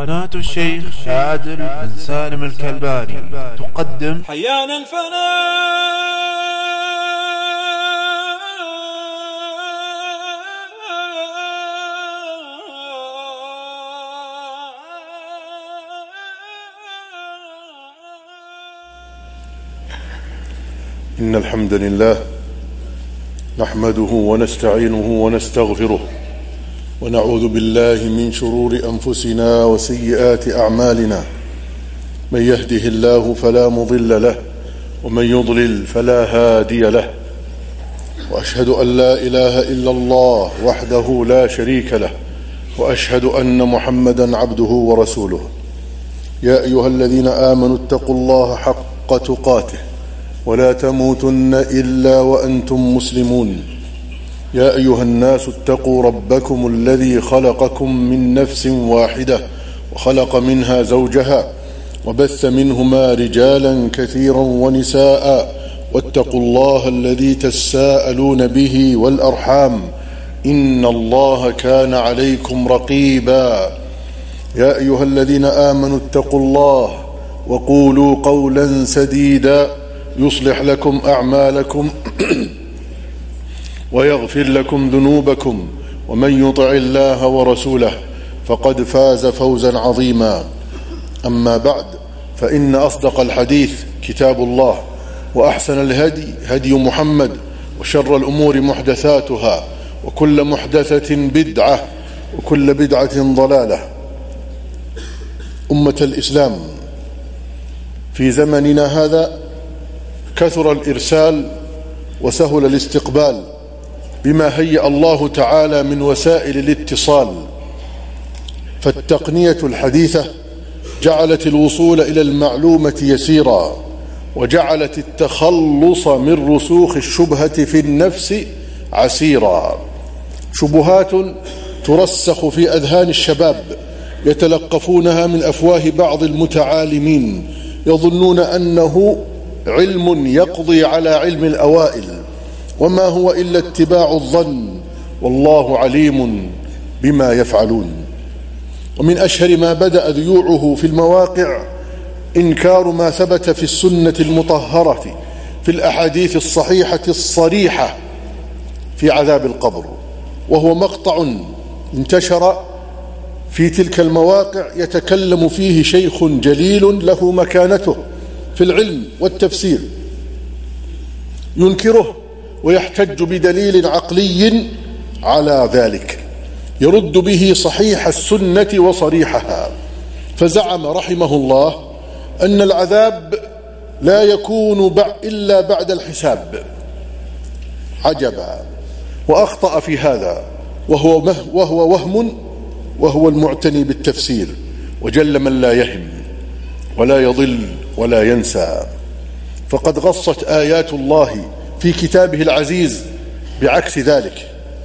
قناة الشيخ عادل بن سالم الكلباني تقدم حيانا الفناء. إن الحمد لله نحمده ونستعينه ونستغفره ونعوذ بالله من شرور أنفسنا وسيئات أعمالنا. من يهده الله فلا مضل له ومن يضلل فلا هادي له، وأشهد أن لا إله إلا الله وحده لا شريك له، وأشهد أن محمدا عبده ورسوله. يا أيها الذين آمنوا اتقوا الله حق تقاته ولا تموتن إلا وأنتم مسلمون. يا أيها الناس اتقوا ربكم الذي خلقكم من نفس واحدة وخلق منها زوجها وبث منهما رجالا كثيرا ونساء، واتقوا الله الذي تساءلون به والأرحام إن الله كان عليكم رقيبا. يا أيها الذين آمنوا اتقوا الله وقولوا قولا سديدا يصلح لكم أعمالكم ويغفر لكم ذنوبكم، ومن يطع الله ورسوله فقد فاز فوزا عظيما. أما بعد، فإن أصدق الحديث كتاب الله، وأحسن الهدي هدي محمد، وشر الأمور محدثاتها، وكل محدثة بدعة، وكل بدعة ضلالة. أمة الإسلام، في زمننا هذا كثر الإرسال وسهل الاستقبال بما هيأ الله تعالى من وسائل الاتصال، فالتقنية الحديثة جعلت الوصول إلى المعلومة يسيرا، وجعلت التخلص من رسوخ الشبهة في النفس عسيرا. شبهات ترسخ في أذهان الشباب يتلقفونها من أفواه بعض المتعالمين، يظنون أنه علم يقضي على علم الأوائل، وما هو إلا اتباع الظن، والله عليم بما يفعلون. ومن أشهر ما بدأ ذيوعه في المواقع إنكار ما ثبت في السنة المطهرة في الأحاديث الصحيحة الصريحة في عذاب القبر، وهو مقطع انتشر في تلك المواقع يتكلم فيه شيخ جليل له مكانته في العلم والتفسير، ينكره ويحتج بدليل عقلي على ذلك يرد به صحيح السنة وصريحها. فزعم رحمه الله أن العذاب لا يكون إلا بعد الحساب. عجبا، وأخطأ في هذا، وهو وهم، وهو المعتني بالتفسير، وجل من لا يهم ولا يضل ولا ينسى. فقد غصت آيات الله في كتابه العزيز بعكس ذلك،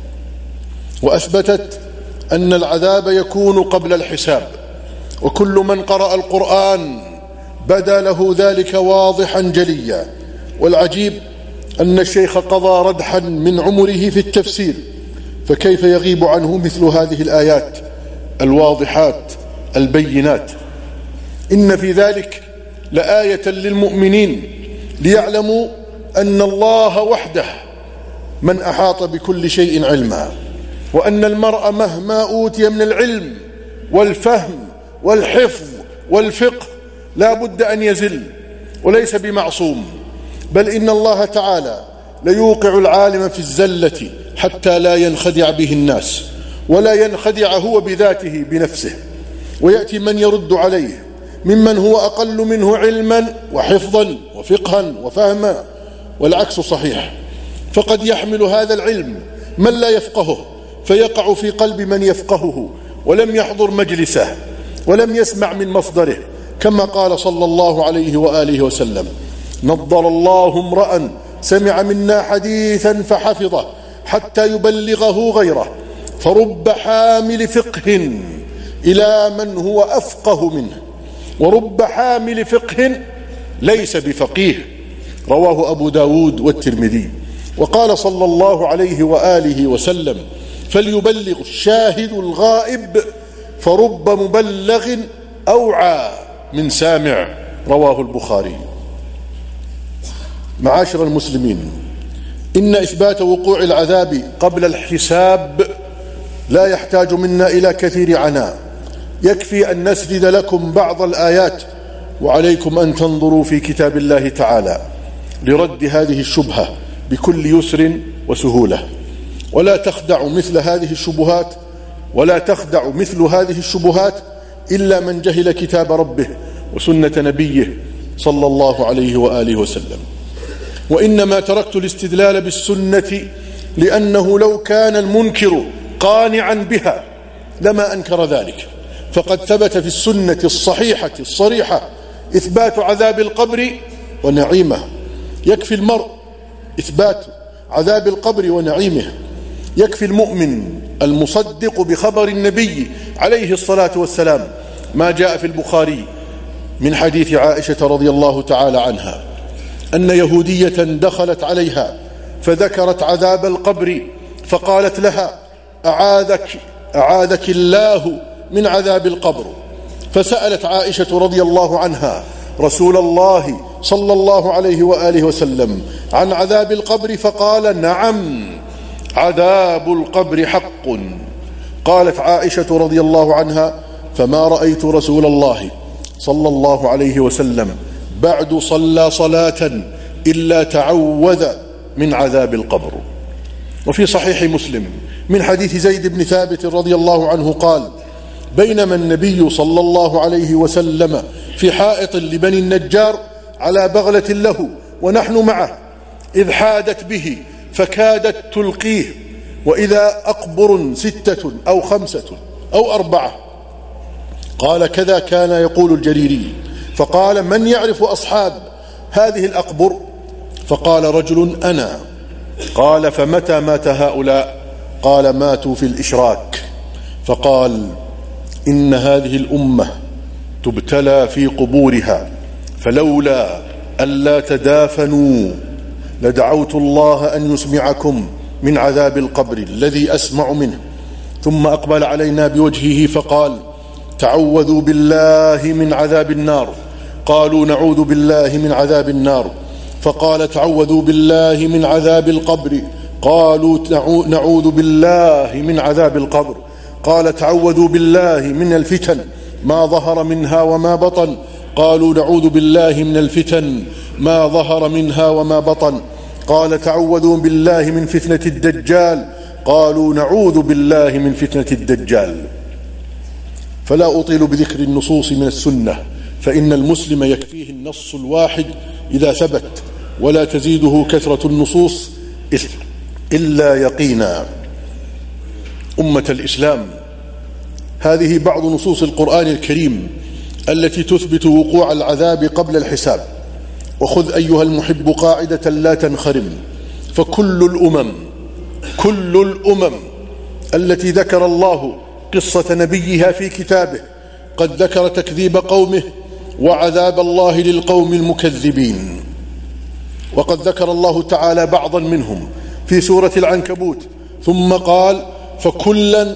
وأثبتت أن العذاب يكون قبل الحساب، وكل من قرأ القرآن بدا له ذلك واضحا جليا. والعجيب أن الشيخ قضى ردحا من عمره في التفسير، فكيف يغيب عنه مثل هذه الآيات الواضحات البينات؟ إن في ذلك لآية للمؤمنين ليعلموا أن الله وحده من أحاط بكل شيء علما، وأن المرء مهما أوتي من العلم والفهم والحفظ والفقه لا بد أن يزل، وليس بمعصوم، بل إن الله تعالى ليوقع العالم في الزلة حتى لا ينخدع به الناس، ولا ينخدع هو بذاته بنفسه، ويأتي من يرد عليه ممن هو أقل منه علما وحفظا وفقها وفهما، والعكس صحيح. فقد يحمل هذا العلم من لا يفقهه فيقع في قلب من يفقهه ولم يحضر مجلسه ولم يسمع من مصدره، كما قال صلى الله عليه وآله وسلم: نضر الله امرأ سمع منا حديثا فحفظه حتى يبلغه غيره، فرب حامل فقه إلى من هو أفقه منه، ورب حامل فقه ليس بفقيه. رواه أبو داود والترمذي. وقال صلى الله عليه وآله وسلم: فليبلغ الشاهد الغائب فرب مبلغ أوعى من سامع، رواه البخاري. معاشر المسلمين، إن إثبات وقوع العذاب قبل الحساب لا يحتاج منا إلى كثير عناء، يكفي أن نسرد لكم بعض الآيات، وعليكم أن تنظروا في كتاب الله تعالى لرد هذه الشبهة بكل يسر وسهولة. ولا تخدع مثل هذه الشبهات إلا من جهل كتاب ربه وسنة نبيه صلى الله عليه وآله وسلم. وإنما تركت الاستدلال بالسنة لأنه لو كان المنكر قانعا بها لما أنكر ذلك، فقد ثبت في السنة الصحيحة الصريحة إثبات عذاب القبر ونعيمه. يكفي المرء إثبات عذاب القبر ونعيمه، يكفي المؤمن المصدق بخبر النبي عليه الصلاة والسلام ما جاء في البخاري من حديث عائشة رضي الله تعالى عنها أن يهودية دخلت عليها فذكرت عذاب القبر فقالت لها: أعاذك الله من عذاب القبر. فسألت عائشة رضي الله عنها رسول الله صلى الله عليه وآله وسلم عن عذاب القبر، فقال: نعم، عذاب القبر حق. قالت عائشة رضي الله عنها: فما رأيت رسول الله صلى الله عليه وسلم بعد صلى صلاة إلا تعوذ من عذاب القبر. وفي صحيح مسلم من حديث زيد بن ثابت رضي الله عنه قال: بينما النبي صلى الله عليه وسلم في حائط لبني النجار على بغلة له ونحن معه، إذ حادت به فكادت تلقيه، وإذا أقبر 6 أو 5 أو 4. قال: كذا كان يقول الجريري. فقال: من يعرف أصحاب هذه الأقبر؟ فقال رجل: أنا. قال: فمتى مات هؤلاء؟ قال: ماتوا في الإشراك. فقال: إن هذه الأمة تبتلى في قبورها، فلولا ألا تدافنوا لدعوت الله أن يسمعكم من عذاب القبر الذي أسمع منه. ثم أقبل علينا بوجهه فقال: تعوذوا بالله من عذاب النار. قالوا: نعوذ بالله من عذاب النار. فقال: تعوذوا بالله من عذاب القبر. قالوا: نعوذ بالله من عذاب القبر. قال: تعوذوا بالله من الفتن ما ظهر منها وما بطن. قالوا: نعوذ بالله من الفتن ما ظهر منها وما بطن. قال: تعوذوا بالله من فتنة الدجال. قالوا: نعوذ بالله من فتنة الدجال. فلا أطيل بذكر النصوص من السنة، فإن المسلم يكفيه النص الواحد إذا ثبت، ولا تزيده كثرة النصوص إلا يقينا. أمة الإسلام، هذه بعض نصوص القرآن الكريم التي تثبت وقوع العذاب قبل الحساب. وخذ أيها المحب قاعدة لا تنخرم، فكل الأمم التي ذكر الله قصة نبيها في كتابه قد ذكر تكذيب قومه وعذاب الله للقوم المكذبين. وقد ذكر الله تعالى بعضا منهم في سورة العنكبوت، ثم قال: فكلا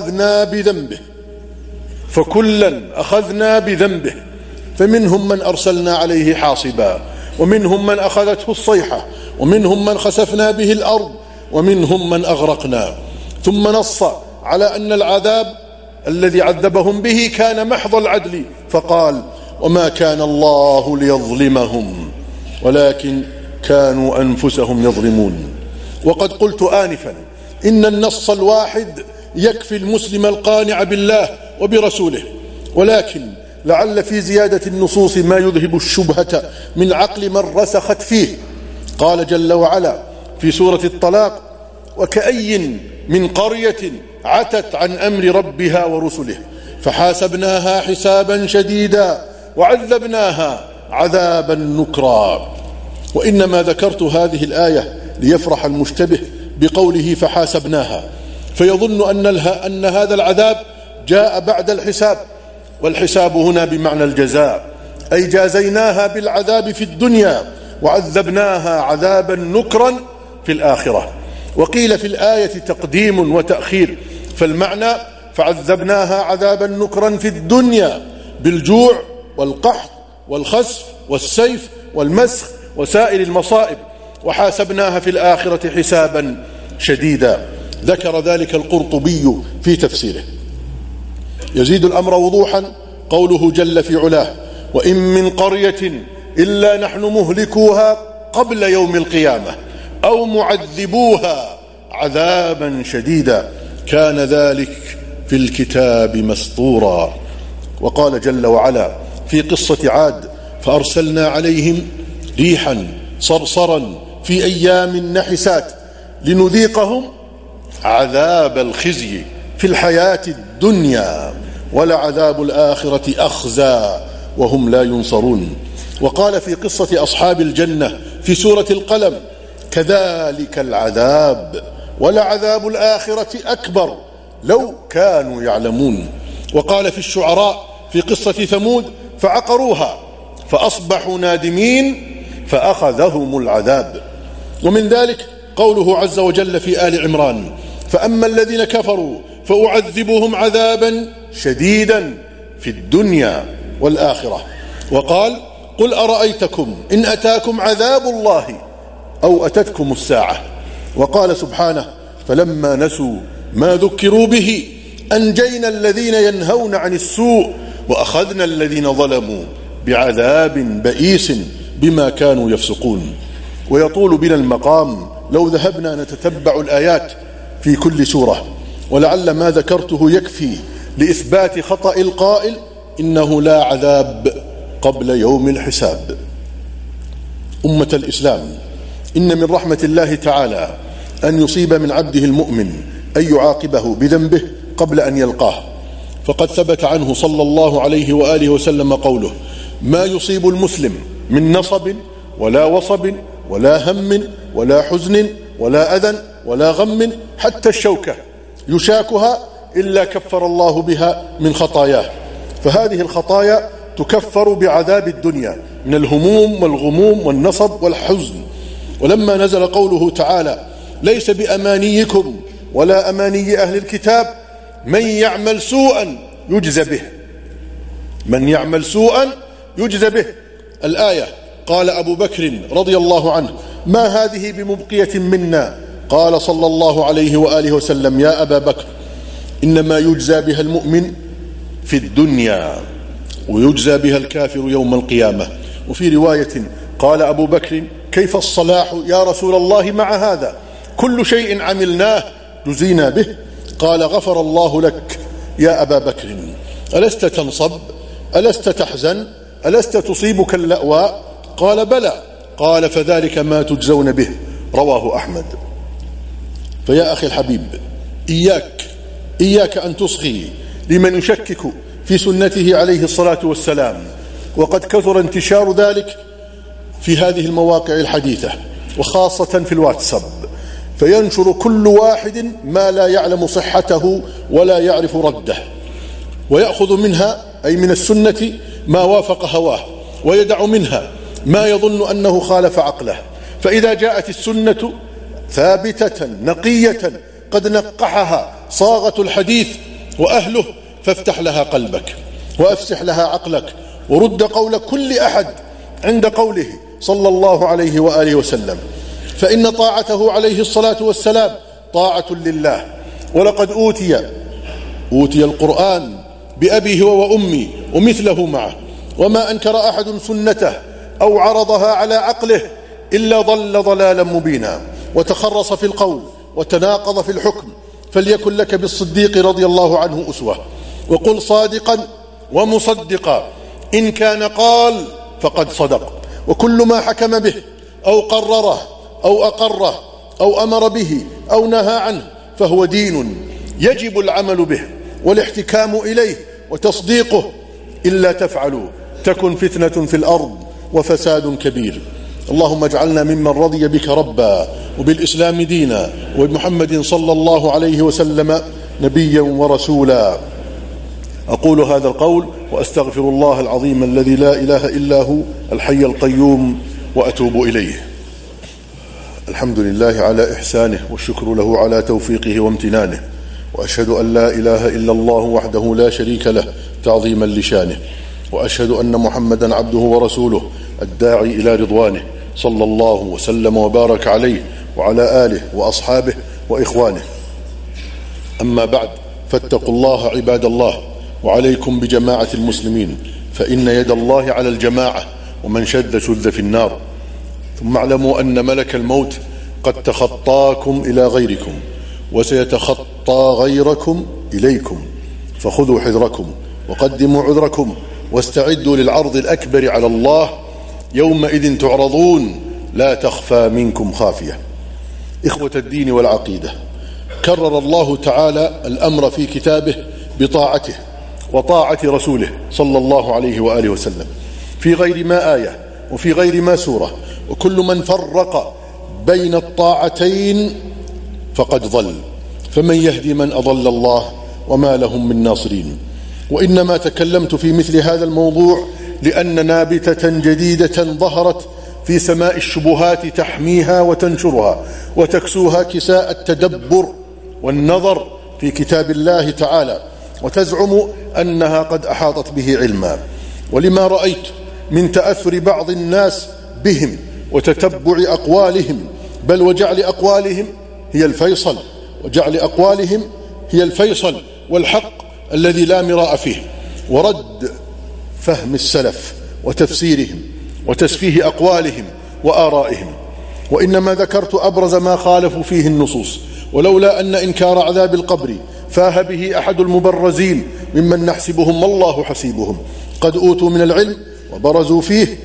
أخذنا بذنبه، فمنهم من أرسلنا عليه حاصبا، ومنهم من أخذته الصيحة، ومنهم من خسفنا به الأرض، ومنهم من أغرقنا. ثم نص على أن العذاب الذي عذبهم به كان محض العدل، فقال: وما كان الله ليظلمهم ولكن كانوا أنفسهم يظلمون. وقد قلت آنفا إن النص الواحد يكفي المسلم القانع بالله وبرسوله، ولكن لعل في زيادة النصوص ما يذهب الشبهة من عقل من رسخت فيه. قال جل وعلا في سورة الطلاق: وكأي من قرية عتت عن أمر ربها ورسله فحاسبناها حسابا شديدا وعذبناها عذابا نكرا. وإنما ذكرت هذه الآية ليفرح المشتبه بقوله فحاسبناها، فيظن أن هذا العذاب جاء بعد الحساب، والحساب هنا بمعنى الجزاء، أي جازيناها بالعذاب في الدنيا وعذبناها عذابا نكرا في الآخرة. وقيل في الآية تقديم وتأخير، فالمعنى فعذبناها عذابا نكرا في الدنيا بالجوع والقحط والخسف والسيف والمسخ وسائر المصائب، وحاسبناها في الآخرة حسابا شديدا. ذكر ذلك القرطبي في تفسيره. يزيد الأمر وضوحا قوله جل في علاه: وإن من قرية إلا نحن مهلكوها قبل يوم القيامة أو معذبوها عذابا شديدا كان ذلك في الكتاب مسطورا. وقال جل وعلا في قصة عاد: فأرسلنا عليهم ريحا صرصرا في أيام نحسات لنذيقهم عذاب الخزي في الحياة الدنيا ولعذاب الآخرة أخزى وهم لا ينصرون. وقال في قصة أصحاب الجنة في سورة القلم: كذلك العذاب ولعذاب الآخرة أكبر لو كانوا يعلمون. وقال في الشعراء في قصة ثمود: فعقروها فأصبحوا نادمين فأخذهم العذاب. ومن ذلك قوله عز وجل في آل عمران: فأما الذين كفروا فأعذبهم عذابا شديدا في الدنيا والآخرة. وقال: قل أرأيتكم إن أتاكم عذاب الله أو أتتكم الساعة. وقال سبحانه: فلما نسوا ما ذكروا به أنجينا الذين ينهون عن السوء وأخذنا الذين ظلموا بعذاب بئيس بما كانوا يفسقون. ويطول بنا المقام لو ذهبنا نتتبع الآيات في كل سورة، ولعل ما ذكرته يكفي لإثبات خطأ القائل إنه لا عذاب قبل يوم الحساب. أمة الإسلام، إن من رحمة الله تعالى أن يصيب من عبده المؤمن أن يعاقبه بذنبه قبل أن يلقاه، فقد ثبت عنه صلى الله عليه وآله وسلم قوله: ما يصيب المسلم من نصب ولا وصب ولا هم ولا حزن ولا أذى ولا غم حتى الشوكة يشاكها إلا كفر الله بها من خطاياه. فهذه الخطايا تكفر بعذاب الدنيا من الهموم والغموم والنصب والحزن. ولما نزل قوله تعالى: ليس بأمانيكم ولا أماني أهل الكتاب من يعمل سوءا يجزى به، من يعمل سوءا يجزى به، الآية، قال أبو بكر رضي الله عنه: ما هذه بمبقية منا؟ قال صلى الله عليه وآله وسلم: يا أبا بكر، إنما يجزى بها المؤمن في الدنيا ويجزى بها الكافر يوم القيامة. وفي رواية قال أبو بكر: كيف الصلاح يا رسول الله مع هذا؟ كل شيء عملناه جزينا به. قال: غفر الله لك يا أبا بكر، ألست تنصب؟ ألست تحزن؟ ألست تصيبك اللأواء؟ قال: بلى. قال: فذلك ما تجزون به. رواه أحمد. فيا أخي الحبيب، إياك أن تصغي لمن يشكك في سنته عليه الصلاة والسلام، وقد كثر انتشار ذلك في هذه المواقع الحديثة وخاصة في الواتساب، فينشر كل واحد ما لا يعلم صحته ولا يعرف رده، ويأخذ منها أي من السنة ما وافق هواه، ويدع منها ما يظن أنه خالف عقله. فإذا جاءت السنة ثابتة نقية قد نقحها صاغة الحديث وأهله، فافتح لها قلبك وأفسح لها عقلك، ورد قول كل أحد عند قوله صلى الله عليه وآله وسلم، فإن طاعته عليه الصلاة والسلام طاعة لله. ولقد أوتي القرآن بأبيه وأمي ومثله معه، وما أنكر أحد سنته أو عرضها على عقله إلا ضل ضلالا مبينا، وتخرص في القول وتناقض في الحكم. فليكن لك بالصديق رضي الله عنه أسوة، وقل صادقا ومصدقا، إن كان قال فقد صدق. وكل ما حكم به أو قرره أو أقره أو أمر به أو نهى عنه فهو دين يجب العمل به والاحتكام إليه وتصديقه، إلا تفعلوا تكن فتنة في الأرض وفساد كبير. اللهم اجعلنا ممن رضي بك ربا وبالإسلام دينا وبمحمد صلى الله عليه وسلم نبيا ورسولا. أقول هذا القول وأستغفر الله العظيم الذي لا إله إلا هو الحي القيوم وأتوب إليه. الحمد لله على إحسانه، والشكر له على توفيقه وامتنانه، وأشهد أن لا إله إلا الله وحده لا شريك له تعظيما لشانه، وأشهد أن محمدا عبده ورسوله الداعي إلى رضوانه، صلى الله وسلم وبارك عليه وعلى آله وأصحابه وإخوانه. أما بعد، فاتقوا الله عباد الله، وعليكم بجماعة المسلمين، فإن يد الله على الجماعة، ومن شذ شذ في النار. ثم اعلموا أن ملك الموت قد تخطاكم إلى غيركم، وسيتخطى غيركم إليكم، فخذوا حذركم وقدموا عذركم، واستعدوا للعرض الأكبر على الله، يومئذ تعرضون لا تخفى منكم خافية. إخوة الدين والعقيدة، كرر الله تعالى الأمر في كتابه بطاعته وطاعة رسوله صلى الله عليه وآله وسلم في غير ما آية وفي غير ما سورة، وكل من فرق بين الطاعتين فقد ضل، فمن يهدي من أضل الله وما لهم من ناصرين. وإنما تكلمت في مثل هذا الموضوع لأن نابتة جديدة ظهرت في سماء الشبهات تحميها وتنشرها وتكسوها كساء التدبر والنظر في كتاب الله تعالى، وتزعم أنها قد أحاطت به علما. ولما رأيت من تأثر بعض الناس بهم وتتبع أقوالهم، بل وجعل أقوالهم هي الفيصل، وجعل أقوالهم هي الفيصل والحق الذي لا مراء فيه، ورد فهم السلف وتفسيرهم وتسفيه أقوالهم وآرائهم. وإنما ذكرت أبرز ما خالفوا فيه النصوص، ولولا أن إنكار عذاب القبر فاه به أحد المبرزين ممن نحسبهم والله حسيبهم قد أوتوا من العلم وبرزوا فيه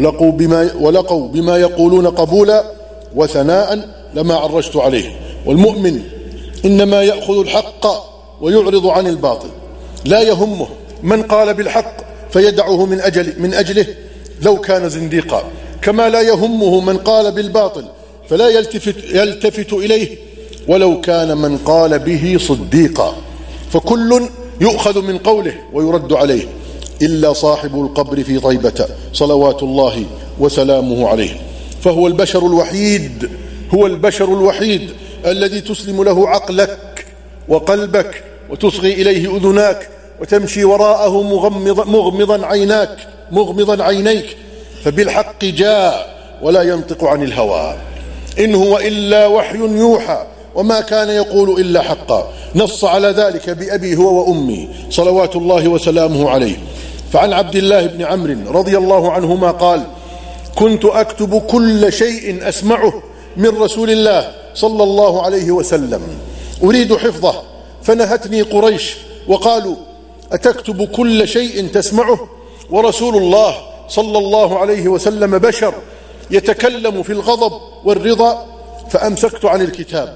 ولقوا بما يقولون قبولا وثناء لما عرجت عليه. والمؤمن إنما يأخذ الحق ويعرض عن الباطل، لا يهمه من قال بالحق فيدعه من أجله لو كان زنديقا، كما لا يهمه من قال بالباطل فلا يلتفت إليه ولو كان من قال به صديقا. فكل يؤخذ من قوله ويرد عليه إلا صاحب القبر في طيبة صلوات الله وسلامه عليه، فهو البشر الوحيد، هو البشر الوحيد الذي تسلم له عقلك وقلبك، وتصغي إليه أذناك، وتمشي وراءه مغمضا عينيك، فبالحق جاء ولا ينطق عن الهوى، إن هو إلا وحي يوحى وما كان يقول إلا حقا. نص على ذلك بأبي هو وأمي صلوات الله وسلامه عليه. فعن عبد الله بن عمرو رضي الله عنهما قال: كنت أكتب كل شيء أسمعه من رسول الله صلى الله عليه وسلم أريد حفظه، فنهتني قريش وقالوا: أتكتب كل شيء تسمعه ورسول الله صلى الله عليه وسلم بشر يتكلم في الغضب والرضا؟ فأمسكت عن الكتاب،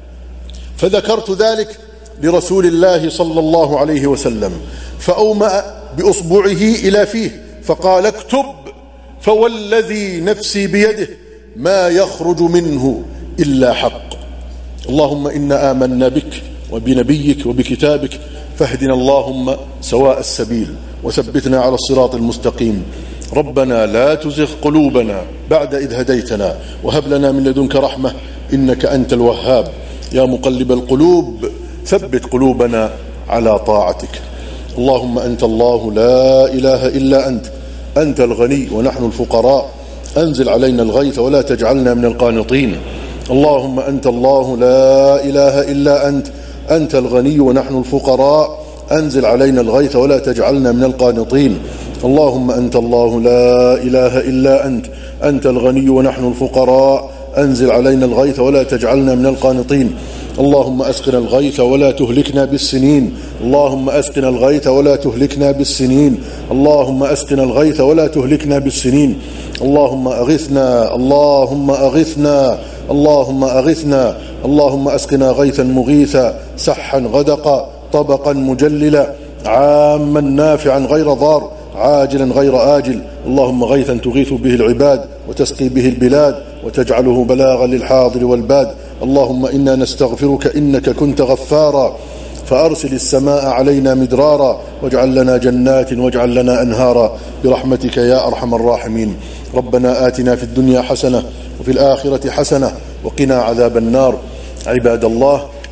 فذكرت ذلك لرسول الله صلى الله عليه وسلم، فأومأ بأصبعه إلى فيه فقال: اكتب، فوالذي نفسي بيده ما يخرج منه إلا حق. اللهم إنا آمنا بك وبنبيك وبكتابك، فاهدنا اللهم سواء السبيل، وثبتنا على الصراط المستقيم. ربنا لا تزغ قلوبنا بعد إذ هديتنا، وهب لنا من لدنك رحمة إنك أنت الوهاب. يا مقلب القلوب ثبت قلوبنا على طاعتك. اللهم أنت الله لا إله إلا أنت، أنت الغني ونحن الفقراء، أنزل علينا الغيث ولا تجعلنا من القانطين. اللهم أنت الله لا إله إلا أنت، أنت الغني ونحن الفقراء، أنزل علينا الغيث ولا تجعلنا من القانطين. اللهم أنت الله لا إله إلا أنت، أنت الغني ونحن الفقراء، أنزل علينا الغيث ولا تجعلنا من القانطين. اللهم أسقنا الغيث ولا تهلكنا بالسنين، اللهم أسقنا الغيث ولا تهلكنا بالسنين، اللهم أسقنا الغيث ولا تهلكنا بالسنين. اللهم أغثنا، اللهم أغثنا، اللهم أغثنا. اللهم أسقنا غيثا مغيثا سحا غدقا طبقا مجللا عاما نافعا غير ضار عاجلا غير آجل. اللهم غيثا تغيث به العباد وتسقي به البلاد وتجعله بلاغا للحاضر والباد. اللهم إنا نستغفرك إنك كنت غفارا، فأرسل السماء علينا مدرارا، واجعل لنا جنات واجعل لنا أنهارا برحمتك يا أرحم الراحمين. ربنا آتنا في الدنيا حسنة وفي الآخرة حسنة وقنا عذاب النار. عباد الله،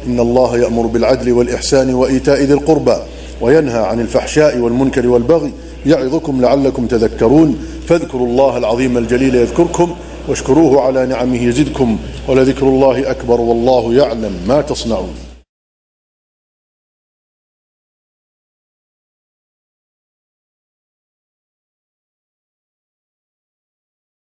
إن الله يأمر بالعدل والإحسان وإيتاء ذي القربى وينهى عن الفحشاء والمنكر والبغي يعظكم لعلكم تذكرون فاذكروا الله العظيم الجليل يذكركم واشكروه على نعمه يزدكم ولذكر الله أكبر والله يعلم ما تصنعون.